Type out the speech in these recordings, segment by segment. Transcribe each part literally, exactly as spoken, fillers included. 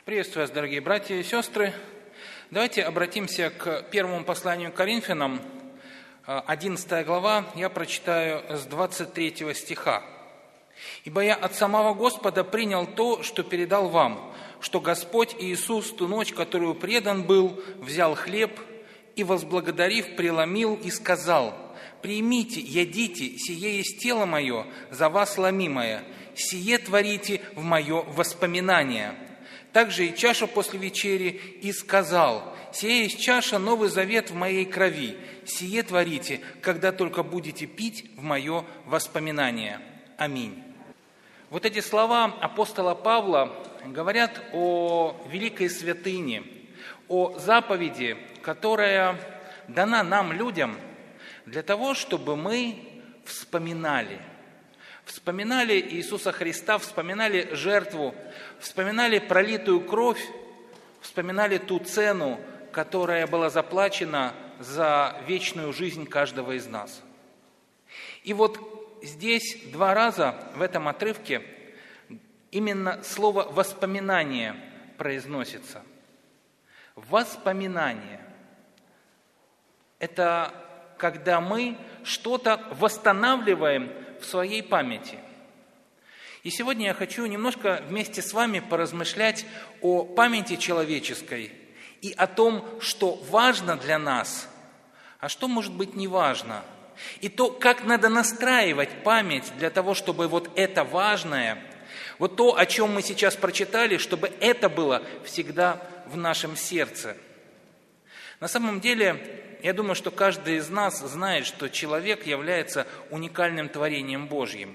Приветствую вас, дорогие братья и сестры. Давайте обратимся к первому посланию к Коринфянам, одиннадцатая глава, я прочитаю с двадцать третьего стиха. «Ибо я от самого Господа принял то, что передал вам, что Господь Иисус ту ночь, которую предан был, взял хлеб и, возблагодарив, преломил и сказал: „Примите, ядите, сие есть тело мое, за вас ломимое, сие творите в мое воспоминание“. Также и чашу после вечери, и сказал: „Сие есть чаша, новый завет в моей крови, сие творите, когда только будете пить в мое воспоминание“. Аминь». Вот эти слова апостола Павла говорят о великой святыне, о заповеди, которая дана нам, людям, для того, чтобы мы вспоминали. Вспоминали Иисуса Христа, вспоминали жертву, вспоминали пролитую кровь, вспоминали ту цену, которая была заплачена за вечную жизнь каждого из нас. И вот здесь два раза в этом отрывке именно слово «воспоминание» произносится. Воспоминание – это когда мы что-то восстанавливаем в своей памяти. И сегодня я хочу немножко вместе с вами поразмышлять о памяти человеческой и о том, что важно для нас, а что может быть не важно. И то, как надо настраивать память для того, чтобы вот это важное, вот то, о чем мы сейчас прочитали, чтобы это было всегда в нашем сердце. На самом деле, я думаю, что каждый из нас знает, что человек является уникальным творением Божьим.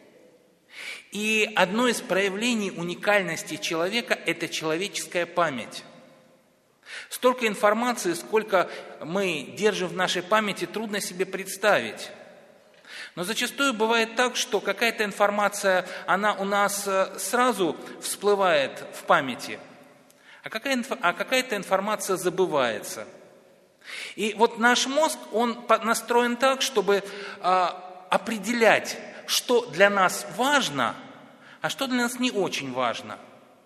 И одно из проявлений уникальности человека – это человеческая память. Столько информации, сколько мы держим в нашей памяти, трудно себе представить. Но зачастую бывает так, что какая-то информация, она у нас сразу всплывает в памяти, а какая-то информация забывается. И вот наш мозг, он настроен так, чтобы определять, что для нас важно, а что для нас не очень важно.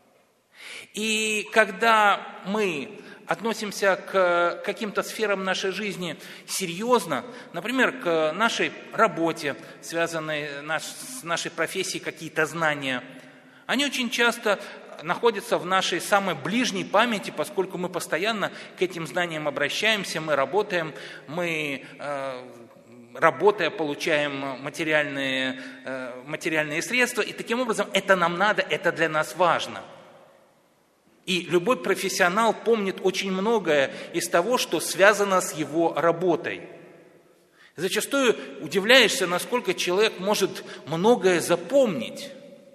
И когда мы относимся к каким-то сферам нашей жизни серьезно, например, к нашей работе, связанной с нашей профессией, какие-то знания, они очень часто находятся в нашей самой ближней памяти, поскольку мы постоянно к этим знаниям обращаемся, мы работаем, мы, работая, получаем материальные, материальные средства, и таким образом это нам надо, это для нас важно. И любой профессионал помнит очень многое из того, что связано с его работой. Зачастую удивляешься, насколько человек может многое запомнить.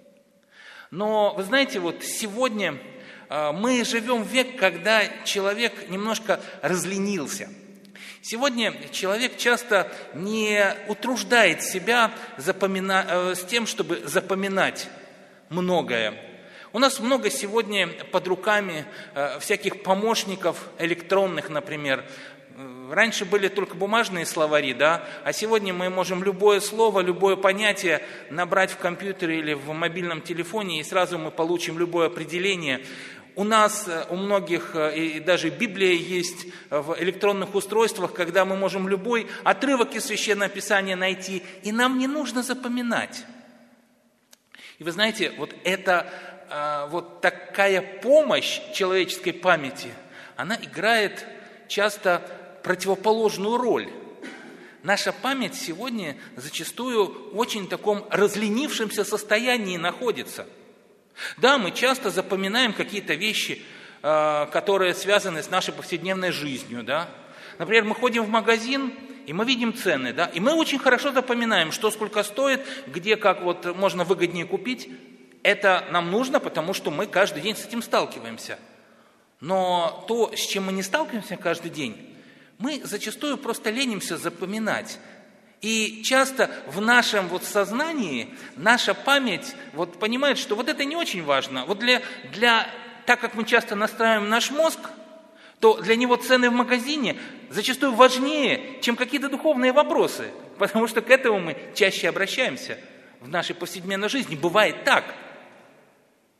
Но, вы знаете, вот сегодня мы живем в век, когда человек немножко разленился. Сегодня человек часто не утруждает себя запомина... с тем, чтобы запоминать многое. У нас много сегодня под руками всяких помощников электронных, например. Раньше были только бумажные словари, да, а сегодня мы можем любое слово, любое понятие набрать в компьютере или в мобильном телефоне, и сразу мы получим любое определение. У нас, у многих, и даже Библия есть в электронных устройствах, когда мы можем любой отрывок из Священного Писания найти, и нам не нужно запоминать. И вы знаете, вот это, вот такая помощь человеческой памяти, она играет часто противоположную роль. Наша память сегодня зачастую в очень таком разленившемся состоянии находится. Да, мы часто запоминаем какие-то вещи, которые связаны с нашей повседневной жизнью, да. Например, мы ходим в магазин, и мы видим цены, да, и мы очень хорошо запоминаем, что сколько стоит, где как вот можно выгоднее купить. Это нам нужно, потому что мы каждый день с этим сталкиваемся. Но то, с чем мы не сталкиваемся каждый день, мы зачастую просто ленимся запоминать. И часто в нашем вот сознании наша память вот понимает, что вот это не очень важно. Вот для, для, так как мы часто настраиваем наш мозг, то для него цены в магазине зачастую важнее, чем какие-то духовные вопросы. Потому что к этому мы чаще обращаемся в нашей повседневной жизни. Бывает так.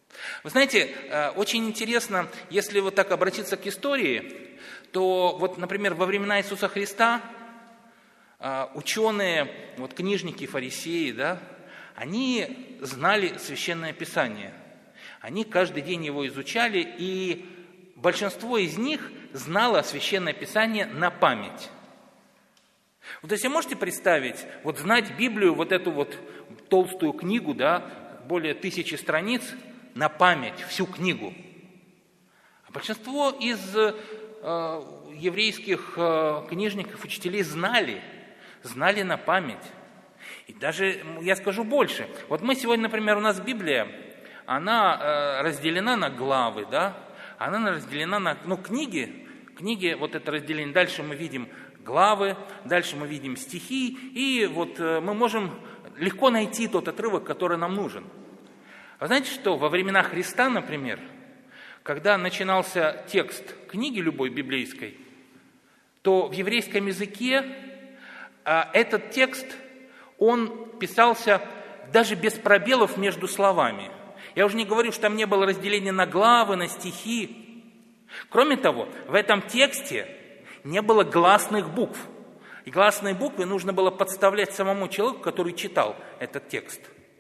Вы знаете, очень интересно, если вот так обратиться к истории, то вот, например, во времена Иисуса Христа ученые, вот книжники, фарисеи, да, они знали Священное Писание. Они каждый день его изучали, и большинство из них знало Священное Писание на память. Вот если можете представить, вот знать Библию, вот эту вот толстую книгу, да, более тысячи страниц, на память, всю книгу. А большинство из э, еврейских э, книжников, учителей знали, знали на память. И даже, я скажу больше, вот мы сегодня, например, у нас Библия, она э, разделена на главы, да, она разделена на, ну, книги, книги, вот это разделение, дальше мы видим главы, дальше мы видим стихи, и вот э, мы можем легко найти тот отрывок, который нам нужен. Вы знаете, что во времена Христа, например, когда начинался текст книги любой библейской, то в еврейском языке а, этот текст, он писался даже без пробелов между словами. Я уже не говорю, что там не было разделения на главы, на стихи. Кроме того, в этом тексте не было гласных букв. И гласные буквы нужно было подставлять самому человеку, который читал этот текст.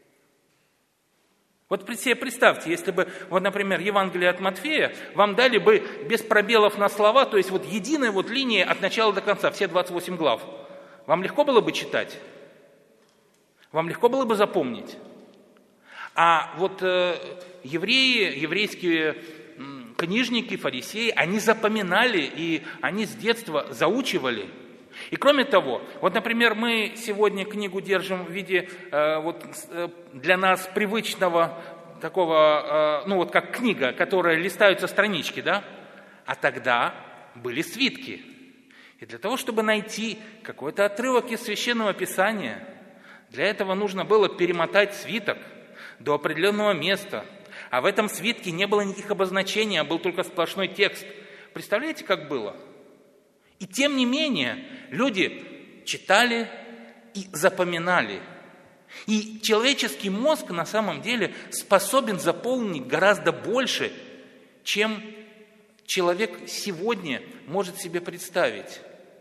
Вот себе представьте, если бы, вот, например, Евангелие от Матфея вам дали бы без пробелов на слова, то есть вот единая вот линия от начала до конца, все двадцать восемь глав. Вам легко было бы читать? Вам легко было бы запомнить? А вот э, евреи, еврейские м, книжники, фарисеи, они запоминали, и они с детства заучивали. И кроме того, вот, например, мы сегодня книгу держим в виде э, вот, э, для нас привычного такого, э, ну вот как книга, которая листаются странички, да? А тогда были свитки. И для того, чтобы найти какой-то отрывок из Священного Писания, для этого нужно было перемотать свиток до определенного места. А в этом свитке не было никаких обозначений, а был только сплошной текст. Представляете, как было? И тем не менее, люди читали и запоминали. И человеческий мозг на самом деле способен заполнить гораздо больше, чем человек сегодня может себе представить.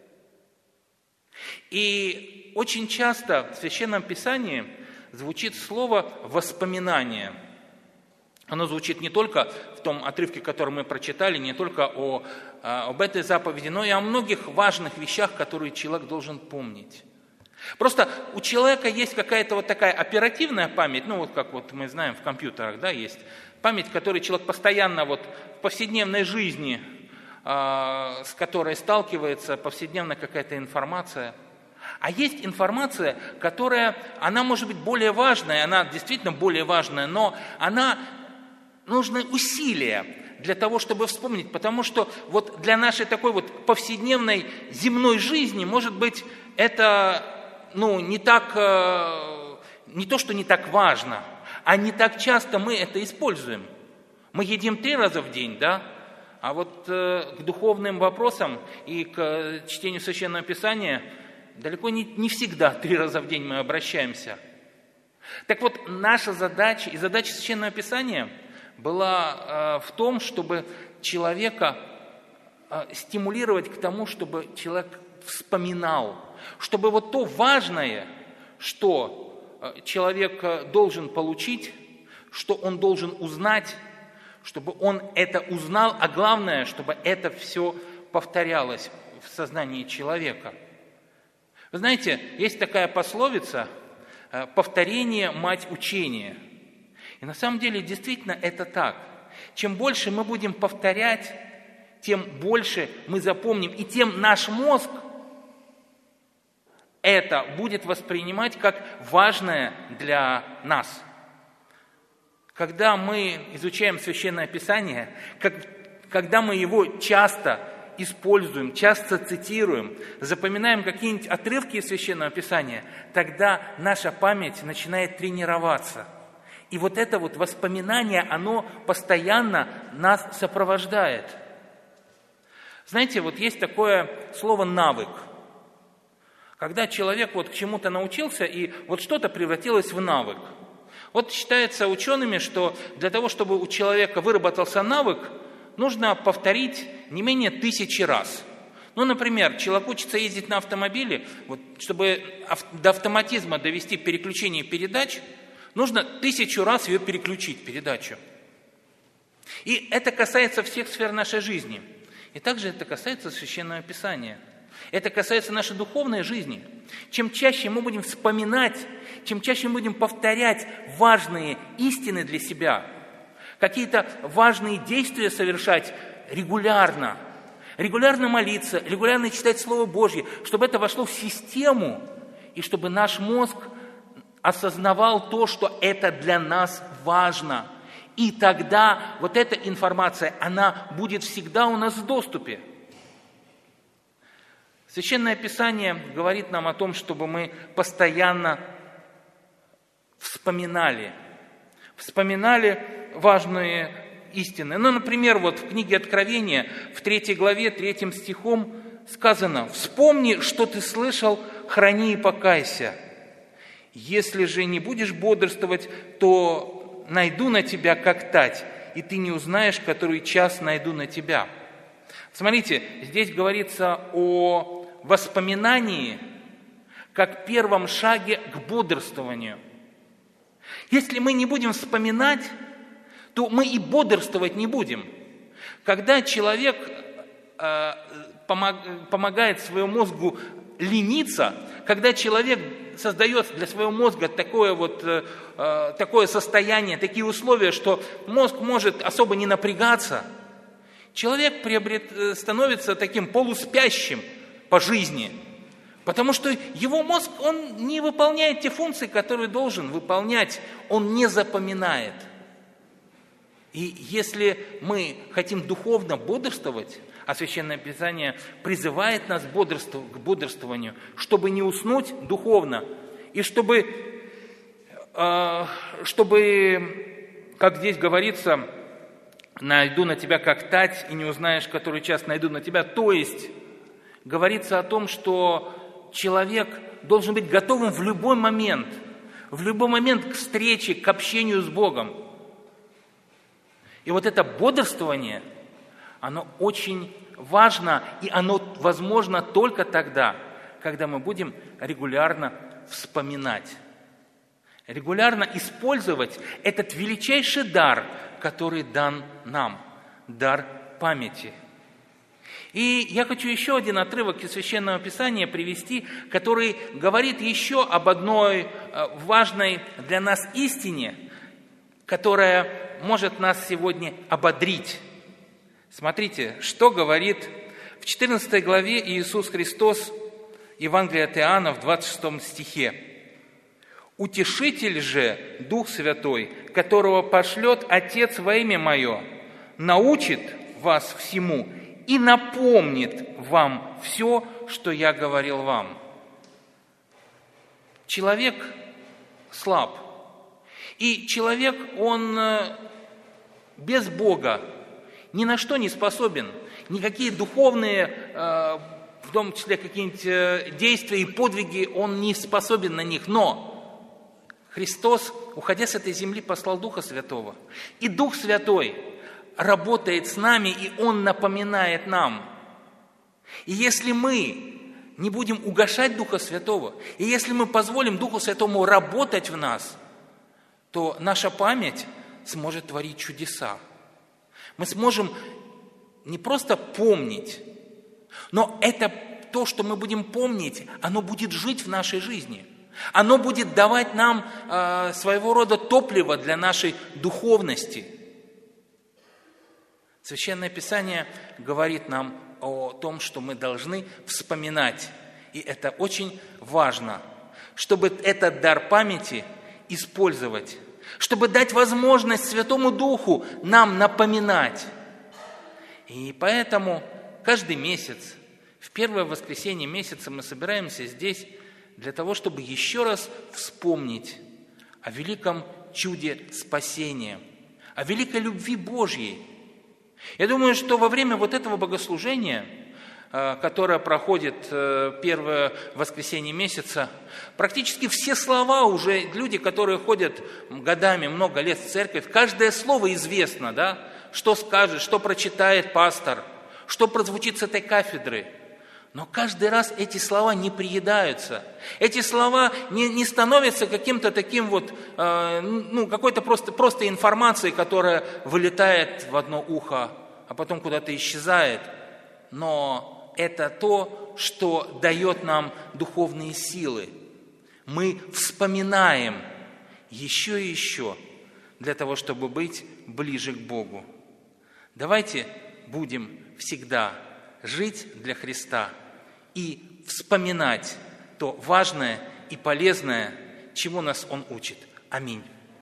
И очень часто в Священном Писании звучит слово «воспоминание». Оно звучит не только в том отрывке, который мы прочитали, не только о, об этой заповеди, но и о многих важных вещах, которые человек должен помнить. Просто у человека есть какая-то вот такая оперативная память, ну вот как вот мы знаем в компьютерах, да, есть память, которой человек постоянно вот в повседневной жизни, э, с которой сталкивается, повседневная какая-то информация. А есть информация, которая, она может быть более важная, она действительно более важная, но она... Нужны усилия для того, чтобы вспомнить, потому что вот для нашей такой вот повседневной земной жизни, может быть, это ну, не так, не то, что не так важно, а не так часто мы это используем. Мы едим три раза в день, да? А вот к духовным вопросам и к чтению Священного Писания далеко не, не всегда три раза в день мы обращаемся. Так вот, наша задача и задача Священного Писания была в том, чтобы человека стимулировать к тому, чтобы человек вспоминал, чтобы вот то важное, что человек должен получить, что он должен узнать, чтобы он это узнал, а главное, чтобы это все повторялось в сознании человека. Вы знаете, есть такая пословица «повторение – мать учения». И на самом деле действительно это так. Чем больше мы будем повторять, тем больше мы запомним, и тем наш мозг это будет воспринимать как важное для нас. Когда мы изучаем Священное Писание, как, когда мы его часто используем, часто цитируем, запоминаем какие-нибудь отрывки из Священного Писания, тогда наша память начинает тренироваться. И вот это вот воспоминание, оно постоянно нас сопровождает. Знаете, вот есть такое слово «навык». Когда человек вот к чему-то научился, и вот что-то превратилось в навык. Вот считается учеными, что для того, чтобы у человека выработался навык, нужно повторить не менее тысячи раз. Ну, например, человек учится ездить на автомобиле, вот, чтобы до автоматизма довести переключение передач, нужно тысячу раз ее переключить, передачу. И это касается всех сфер нашей жизни. И также это касается Священного Писания. Это касается нашей духовной жизни. Чем чаще мы будем вспоминать, чем чаще мы будем повторять важные истины для себя, какие-то важные действия совершать регулярно, регулярно молиться, регулярно читать Слово Божье, чтобы это вошло в систему, и чтобы наш мозг осознавал то, что это для нас важно. И тогда вот эта информация, она будет всегда у нас в доступе. Священное Писание говорит нам о том, чтобы мы постоянно вспоминали, вспоминали важные истины. Ну, например, вот в книге Откровения, в третьей главе, третьим стихом сказано: «Вспомни, что ты слышал, храни и покайся. Если же не будешь бодрствовать, то найду на тебя, как тать, и ты не узнаешь, который час найду на тебя». Смотрите, здесь говорится о воспоминании как первом шаге к бодрствованию. Если мы не будем вспоминать, то мы и бодрствовать не будем. Когда человек э, помог, помогает своему мозгу лениться, когда человек создает для своего мозга такое, вот, э, такое состояние, такие условия, что мозг может особо не напрягаться, человек приобрет, становится таким полуспящим по жизни, потому что его мозг, он не выполняет те функции, которые должен выполнять, он не запоминает. И если мы хотим духовно бодрствовать, а Священное Писание призывает нас к бодрствованию, чтобы не уснуть духовно, и чтобы, чтобы, как здесь говорится, найду на тебя как тать, и не узнаешь, который час найду на тебя. То есть говорится о том, что человек должен быть готовым в любой момент, в любой момент к встрече, к общению с Богом. И вот это бодрствование, оно очень важно, и оно возможно только тогда, когда мы будем регулярно вспоминать, регулярно использовать этот величайший дар, который дан нам, дар памяти. И я хочу еще один отрывок из Священного Писания привести, который говорит еще об одной важной для нас истине, которая может нас сегодня ободрить. Смотрите, что говорит в четырнадцатой главе Иисус Христос, Евангелие от Иоанна, в двадцать шестом стихе. «Утешитель же, Дух Святой, которого пошлет Отец во имя Мое, научит вас всему и напомнит вам все, что я говорил вам». Человек слаб. И человек, он без Бога ни на что не способен. Никакие духовные, в том числе какие-нибудь действия и подвиги, он не способен на них. Но Христос, уходя с этой земли, послал Духа Святого. И Дух Святой работает с нами, и Он напоминает нам. И если мы не будем угашать Духа Святого, и если мы позволим Духу Святому работать в нас, то наша память сможет творить чудеса. Мы сможем не просто помнить, но это то, что мы будем помнить, оно будет жить в нашей жизни. Оно будет давать нам э, своего рода топливо для нашей духовности. Священное Писание говорит нам о том, что мы должны вспоминать. И это очень важно, чтобы этот дар памяти использовать, чтобы дать возможность Святому Духу нам напоминать. И поэтому каждый месяц, в первое воскресенье месяца мы собираемся здесь для того, чтобы еще раз вспомнить о великом чуде спасения, о великой любви Божьей. Я думаю, что во время вот этого богослужения которая проходит первое воскресенье месяца, практически все слова уже, люди, которые ходят годами, много лет в церковь, каждое слово известно, да? Что скажет, что прочитает пастор, что прозвучит с этой кафедры. Но каждый раз эти слова не приедаются. Эти слова не, не становятся каким-то таким вот, э, ну, какой-то просто, просто информацией, которая вылетает в одно ухо, а потом куда-то исчезает. Но это то, что дает нам духовные силы. Мы вспоминаем еще и еще для того, чтобы быть ближе к Богу. Давайте будем всегда жить для Христа и вспоминать то важное и полезное, чему нас Он учит. Аминь.